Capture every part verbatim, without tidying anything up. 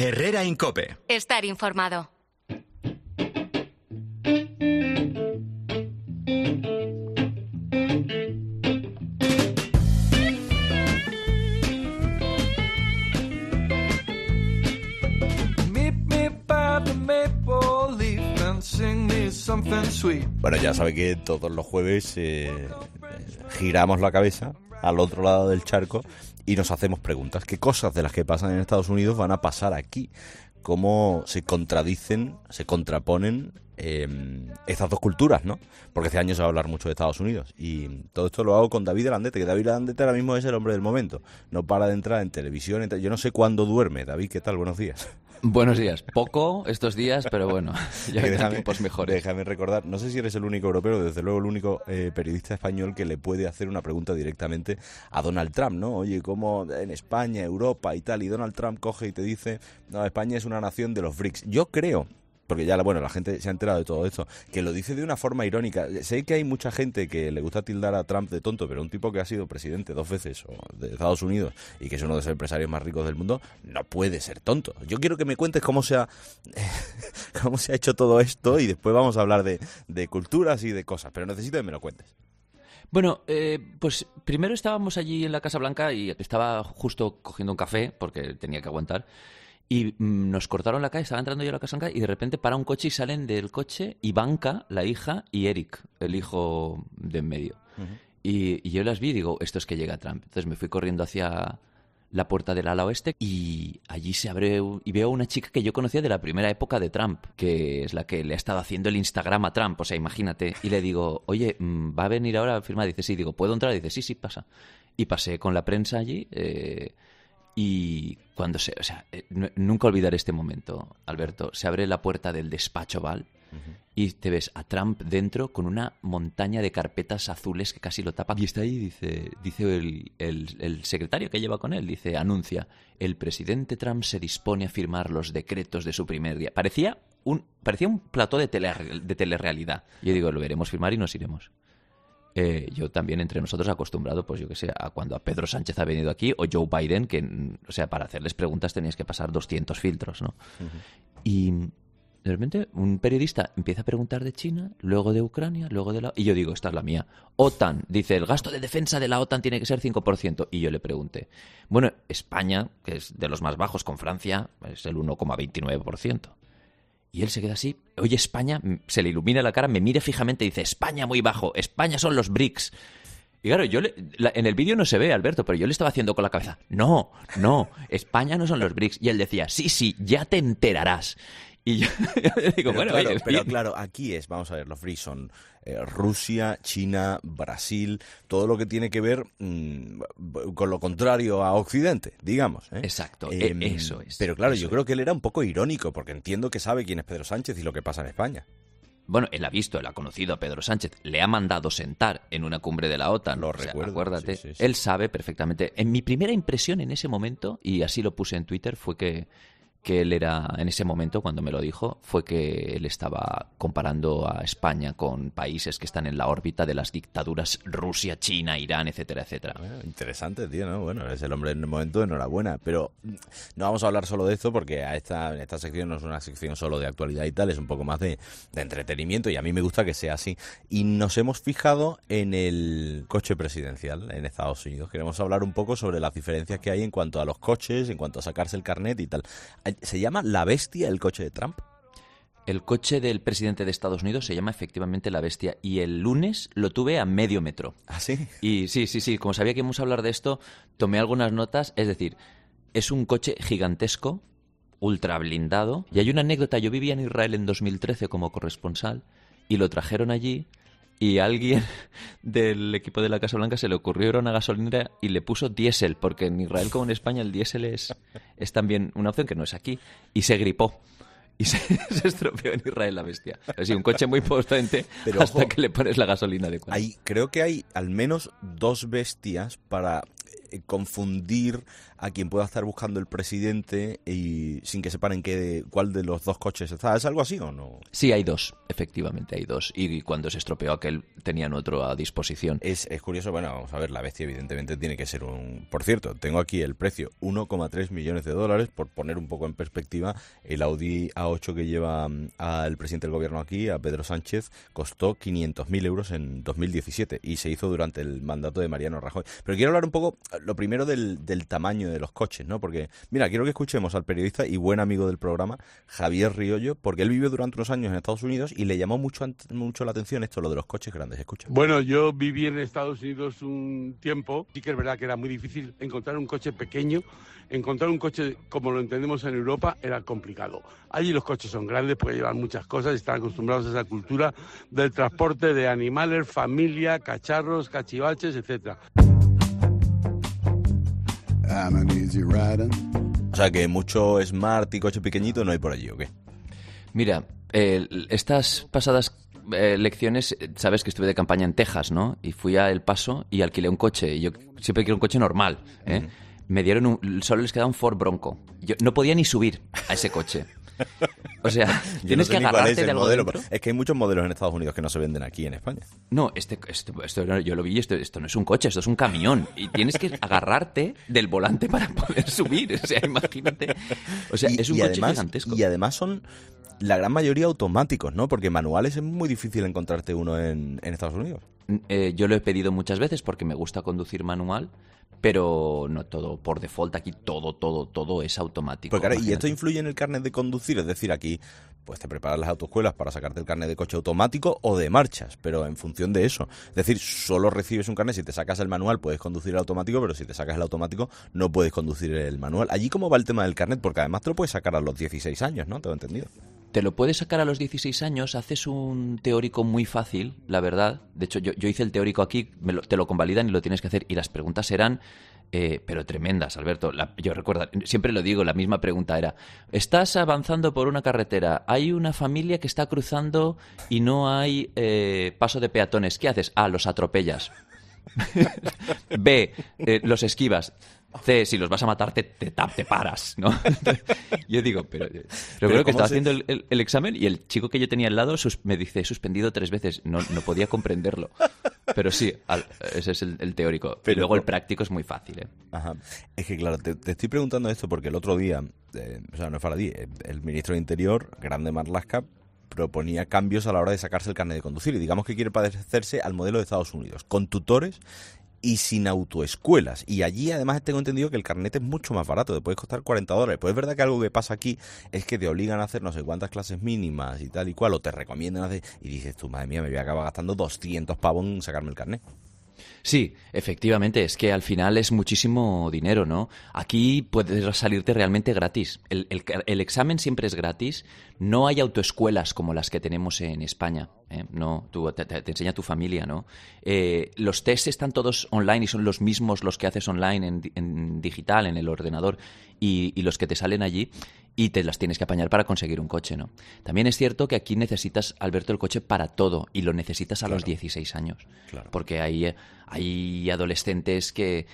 Herrera Incope. Estar informado. Bueno, ya sabe que todos los jueves eh, giramos la cabeza al otro lado del charco y nos hacemos preguntas. ¿Qué cosas de las que pasan en Estados Unidos van a pasar aquí? ¿Cómo se contradicen, se contraponen eh, estas dos culturas, ¿no? Porque este año se va a hablar mucho de Estados Unidos. Y todo esto lo hago con David Landete, que David Landete ahora mismo es el hombre del momento. No para de entrar en televisión. En Yo no sé cuándo duerme. David, ¿qué tal? Buenos días. Buenos días. Poco estos días, pero bueno, ya vendrán tiempos mejores. Déjame recordar, no sé si eres el único europeo, pero desde luego el único eh, periodista español que le puede hacer una pregunta directamente a Donald Trump, ¿no? Oye, ¿cómo en España, Europa y tal? Y Donald Trump coge y te dice, no, España es una nación de los BRICS. Yo creo... porque ya, bueno, la gente se ha enterado de todo esto, que lo dice de una forma irónica. Sé que hay mucha gente que le gusta tildar a Trump de tonto, pero un tipo que ha sido presidente dos veces o de Estados Unidos y que es uno de los empresarios más ricos del mundo, no puede ser tonto. Yo quiero que me cuentes cómo se ha, cómo se ha hecho todo esto y después vamos a hablar de, de culturas y de cosas, pero necesito que me lo cuentes. Bueno, eh, pues primero estábamos allí en la Casa Blanca y estaba justo cogiendo un café porque tenía que aguantar. Y mmm, nos cortaron la calle, estaba entrando yo a la Casa Blanca y de repente para un coche y salen del coche Ivanka, la hija, y Eric, el hijo de en medio. Uh-huh. Y, y yo las vi y digo, esto es que llega Trump. Entonces me fui corriendo hacia la puerta del ala oeste y allí se abre y veo a una chica que yo conocía de la primera época de Trump, que es la que le ha estado haciendo el Instagram a Trump, o sea, imagínate. Y le digo, oye, ¿va a venir ahora a firmar? Dice, sí. Digo, ¿puedo entrar? Dice, sí, sí, pasa. Y pasé con la prensa allí... Eh, Y cuando se... O sea, eh, n- nunca olvidaré este momento, Alberto. Se abre la puerta del despacho Oval uh-huh. y te ves a Trump dentro con una montaña de carpetas azules que casi lo tapan. Y está ahí, dice, dice el, el, el secretario que lleva con él, dice, anuncia, el presidente Trump se dispone a firmar los decretos de su primer día. Parecía un, parecía un plató de, tele, de telerrealidad. Yo digo, lo veremos firmar y nos iremos. Eh, yo también entre nosotros acostumbrado, pues yo que sé, a cuando a Pedro Sánchez ha venido aquí o Joe Biden, que, o sea, para hacerles preguntas tenías que pasar doscientos filtros, ¿no? Uh-huh. Y de repente un periodista empieza a preguntar de China, luego de Ucrania, luego de la... Y yo digo, esta es la mía. OTAN, dice, el gasto de defensa de la OTAN tiene que ser cinco por ciento. Y yo le pregunté, bueno, España, que es de los más bajos con Francia, es el uno coma veintinueve por ciento. Y él se queda así, oye, España, se le ilumina la cara, me mira fijamente y dice, España muy bajo, España son los BRICS. Y claro, yo le, la, en el vídeo no se ve, Alberto, pero yo le estaba haciendo con la cabeza, no, no, España no son los BRICS. Y él decía, sí, sí, ya te enterarás. Y yo, yo le digo, pero bueno, claro, oye, pero claro, aquí es, vamos a ver, los BRICS son eh, Rusia, China, Brasil, todo lo que tiene que ver mmm, con lo contrario a Occidente, digamos. ¿eh? Exacto, eh, eso es. Pero claro, eso yo es. creo que él era un poco irónico, porque entiendo que sabe quién es Pedro Sánchez y lo que pasa en España. Bueno, él ha visto, él ha conocido a Pedro Sánchez, le ha mandado sentar en una cumbre de la OTAN. Lo o sea, recuerdo. Acuérdate, sí, sí, sí. Él sabe perfectamente. En mi primera impresión en ese momento, y así lo puse en Twitter, fue que, que él era, en ese momento, cuando me lo dijo, fue que él estaba comparando a España con países que están en la órbita de las dictaduras Rusia, China, Irán, etcétera, etcétera. Bueno, interesante, tío, ¿no? Bueno, es el hombre en el momento, enhorabuena. Pero no vamos a hablar solo de esto porque a esta, esta sección no es una sección solo de actualidad y tal, es un poco más de, de entretenimiento y a mí me gusta que sea así. Y nos hemos fijado en el coche presidencial en Estados Unidos. Queremos hablar un poco sobre las diferencias que hay en cuanto a los coches, en cuanto a sacarse el carnet y tal. ¿Se llama La Bestia el coche de Trump? El coche del presidente de Estados Unidos se llama efectivamente La Bestia y el lunes lo tuve a medio metro. ¿Ah, sí? Y sí, sí, sí, como sabía que íbamos a hablar de esto, tomé algunas notas, es decir, es un coche gigantesco, ultra blindado, y hay una anécdota, yo vivía en Israel en dos mil trece como corresponsal y lo trajeron allí y a alguien del equipo de la Casa Blanca se le ocurrió ir a una gasolinera y le puso diésel, porque en Israel como en España el diésel es, es también una opción que no es aquí, y se gripó. Y se, se estropeó en Israel La Bestia. Así, un coche muy potente, pero hasta ojo, que le pones la gasolina adecuada. Hay, creo que hay al menos dos bestias para confundir a quien pueda estar buscando el presidente y sin que sepan en qué, cuál de los dos coches está. ¿Es algo así o no? Sí, hay dos, efectivamente hay dos. Y cuando se estropeó aquel tenían otro a disposición. Es, es curioso, bueno, vamos a ver, la bestia evidentemente tiene que ser un... Por cierto, tengo aquí el precio, uno coma tres millones de dólares, por poner un poco en perspectiva, el Audi A ocho que lleva al presidente del gobierno aquí, a Pedro Sánchez, costó quinientos mil euros en dos mil diecisiete y se hizo durante el mandato de Mariano Rajoy. Pero quiero hablar un poco, lo primero del, del tamaño de los coches, ¿no? Porque, mira, quiero que escuchemos al periodista y buen amigo del programa, Javier Riollo, porque él vivió durante unos años en Estados Unidos y le llamó mucho, mucho la atención esto, lo de los coches grandes. Escucha. Bueno, yo viví en Estados Unidos un tiempo, sí que es verdad que era muy difícil encontrar un coche pequeño, encontrar un coche como lo entendemos en Europa era complicado. Allí los coches son grandes porque llevan muchas cosas, están acostumbrados a esa cultura del transporte de animales, familia, cacharros, cachivaches, etcétera. O sea que mucho smart y coche pequeñito no hay por allí, ¿o qué? Mira, eh, estas pasadas eh, lecciones, sabes que estuve de campaña en Texas, ¿no? Y fui a El Paso y alquilé un coche. Yo siempre quiero un coche normal, ¿eh? Uh-huh. Me dieron un, solo les quedaba un Ford Bronco. Yo no podía ni subir a ese coche. O sea, tienes no sé que agarrarte es el de algo modelo, dentro. Es que hay muchos modelos en Estados Unidos que no se venden aquí en España. No, este, este, esto, yo lo vi, esto, esto no es un coche, esto es un camión. Y tienes que agarrarte del volante para poder subir. O sea, imagínate. O sea, y, es un y coche además, gigantesco. Y además son la gran mayoría automáticos, ¿no? Porque manuales es muy difícil encontrarte uno en, en Estados Unidos. Eh, yo lo he pedido muchas veces porque me gusta conducir manual, pero no todo, por default aquí todo, todo, todo es automático. Porque, claro, ¿y esto influye en el carnet de conducir? Es decir, aquí pues te preparas las autoescuelas para sacarte el carnet de coche automático o de marchas, pero en función de eso. Es decir, solo recibes un carnet, si te sacas el manual puedes conducir el automático, pero si te sacas el automático no puedes conducir el manual. ¿Allí cómo va el tema del carnet? Porque además te lo puedes sacar a los dieciséis años, ¿no? ¿Tengo entendido? Te lo puedes sacar a los dieciséis años, haces un teórico muy fácil, la verdad. De hecho, yo, yo hice el teórico aquí, me lo, te lo convalidan y lo tienes que hacer. Y las preguntas eran, eh, pero tremendas, Alberto. La, yo recuerdo, siempre lo digo, la misma pregunta era, estás avanzando por una carretera, hay una familia que está cruzando y no hay eh, paso de peatones. ¿Qué haces? A, los atropellas. B, eh, los esquivas. C, si los vas a matar, te, te, te paras, ¿no? Yo digo, pero... Pero, pero creo que estaba se... haciendo el, el, el examen y el chico que yo tenía al lado sus, me dice, he suspendido tres veces. No, no podía comprenderlo. Pero sí, al, ese es el, el teórico. Pero y luego el práctico es muy fácil, ¿eh? Ajá. Es que, claro, te, te estoy preguntando esto porque el otro día, eh, o sea, no es Faradí, el ministro de Interior, Grande Marlaska, proponía cambios a la hora de sacarse el carnet de conducir y digamos que quiere parecerse al modelo de Estados Unidos, con tutores y sin autoescuelas. Y allí además tengo entendido que el carnet es mucho más barato, te puede costar cuarenta dólares. Pues es verdad que algo que pasa aquí es que te obligan a hacer no sé cuántas clases mínimas y tal y cual, o te recomiendan hacer, y dices tú, madre mía, me voy a acabar gastando doscientos pavos en sacarme el carnet. Sí, efectivamente, es que al final es muchísimo dinero, ¿no? Aquí puedes salirte realmente gratis. El, el, el examen siempre es gratis. No hay autoescuelas como las que tenemos en España, ¿eh? No, tú, te, te enseña tu familia, ¿no? Eh, los tests están todos online y son los mismos los que haces online en, en digital, en el ordenador, y, y los que te salen allí. Y te las tienes que apañar para conseguir un coche, ¿no? También es cierto que aquí necesitas, Alberto, el coche para todo y lo necesitas a claro. los dieciséis años. Claro. Porque hay, hay adolescentes que,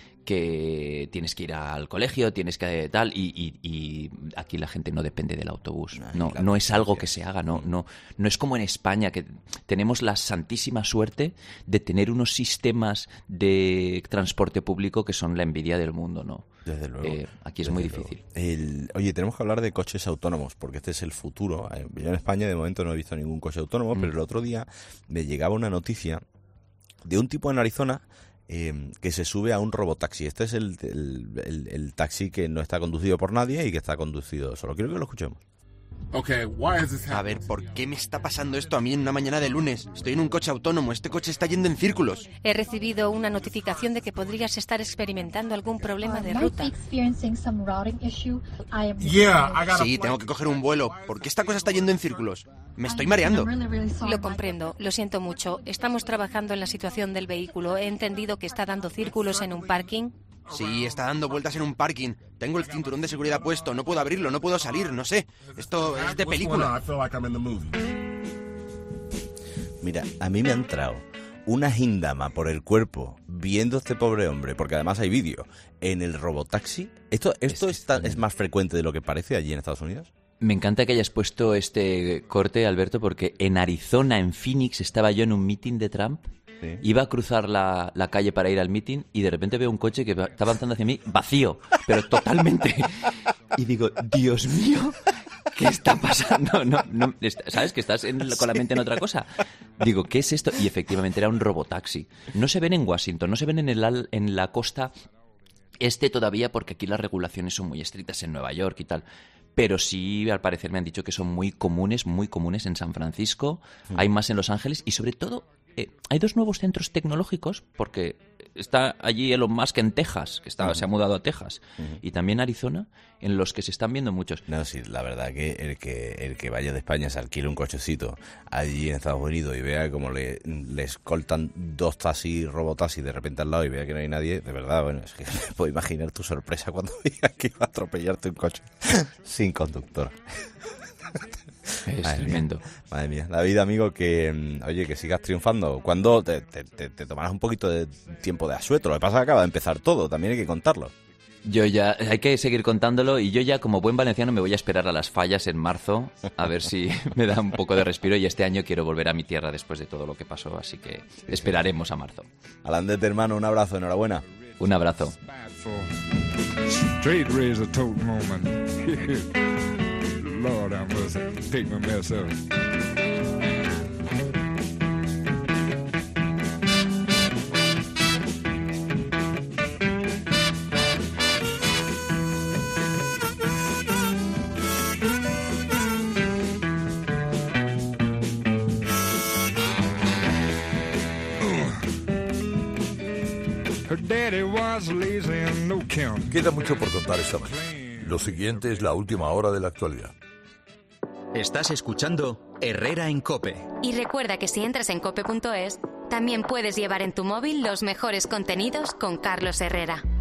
que tienes que ir al colegio, tienes que tal, y, y, y aquí la gente no depende del autobús. Ay, no, claro, no es algo que se haga, no, no, no es como en España, que tenemos la santísima suerte de tener unos sistemas de transporte público que son la envidia del mundo, ¿no? Desde luego. Eh, aquí es muy difícil. El, oye, tenemos que hablar de coches autónomos, porque este es el futuro. Yo en España de momento no he visto ningún coche autónomo, mm. pero el otro día me llegaba una noticia de un tipo en Arizona eh, que se sube a un robotaxi. Este es el, el, el, el taxi que no está conducido por nadie y que está conducido solo. Quiero que lo escuchemos. Okay, why is this a ver, ¿por qué me está pasando esto a mí en una mañana de lunes? Estoy en un coche autónomo, este coche está yendo en círculos. He recibido una notificación de que podrías estar experimentando algún problema de ruta. Sí, tengo que coger un vuelo. ¿Por qué esta cosa está yendo en círculos? Me estoy mareando. Lo comprendo, lo siento mucho. Estamos trabajando en la situación del vehículo. He entendido que está dando círculos en un parking. Sí, está dando vueltas en un parking. Tengo el cinturón de seguridad puesto, no puedo abrirlo, no puedo salir, no sé. Esto es de película. Mira, a mí me ha entrado una gindama por el cuerpo viendo a este pobre hombre, porque además hay vídeo, en el robotaxi. ¿Esto, esto es, está, es más frecuente de lo que parece allí en Estados Unidos? Me encanta que hayas puesto este corte, Alberto, porque en Arizona, en Phoenix, estaba yo en un meeting de Trump. Sí. Iba a cruzar la, la calle para ir al meeting y de repente veo un coche que está avanzando hacia mí vacío, pero totalmente. Y digo, Dios mío, ¿qué está pasando? No, no, ¿sabes? Que estás en, con la mente en otra cosa. Digo, ¿qué es esto? Y efectivamente era un robotaxi. No se ven en Washington, no se ven en, el, en la costa este todavía porque aquí las regulaciones son muy estrictas en Nueva York y tal. Pero sí, al parecer me han dicho que son muy comunes, muy comunes en San Francisco, mm. hay más en Los Ángeles y sobre todo eh, hay dos nuevos centros tecnológicos porque está allí Elon Musk en Texas, que está, mm. se ha mudado a Texas, mm. y también Arizona, en los que se están viendo muchos. No, sí, la verdad que el que el que vaya de España se alquile un cochecito allí en Estados Unidos y vea cómo le, le escoltan dos taxis, robotaxis de repente al lado y vea que no hay nadie, de verdad, bueno, es que me puedo imaginar tu sorpresa cuando digas que iba a atropellarte un coche sin conductor. Es madre tremendo. Mía, madre mía. David, amigo, que oye, que sigas triunfando. ¿Cuándo te, te, te, te tomarás un poquito de tiempo de asueto? Lo que pasa es que acaba de empezar todo, también hay que contarlo. Yo ya, hay que seguir contándolo y yo ya como buen valenciano me voy a esperar a las fallas en marzo a ver si me da un poco de respiro y este año quiero volver a mi tierra después de todo lo que pasó, así que esperaremos a marzo. Alandete, hermano, un abrazo, enhorabuena. Un abrazo. Lord, I must take my mess up. Her daddy was lazy and no count. Queda mucho por contar esta mañana. Lo siguiente es la última hora de la actualidad. Estás escuchando Herrera en COPE. Y recuerda que si entras en cope punto es, también puedes llevar en tu móvil los mejores contenidos con Carlos Herrera.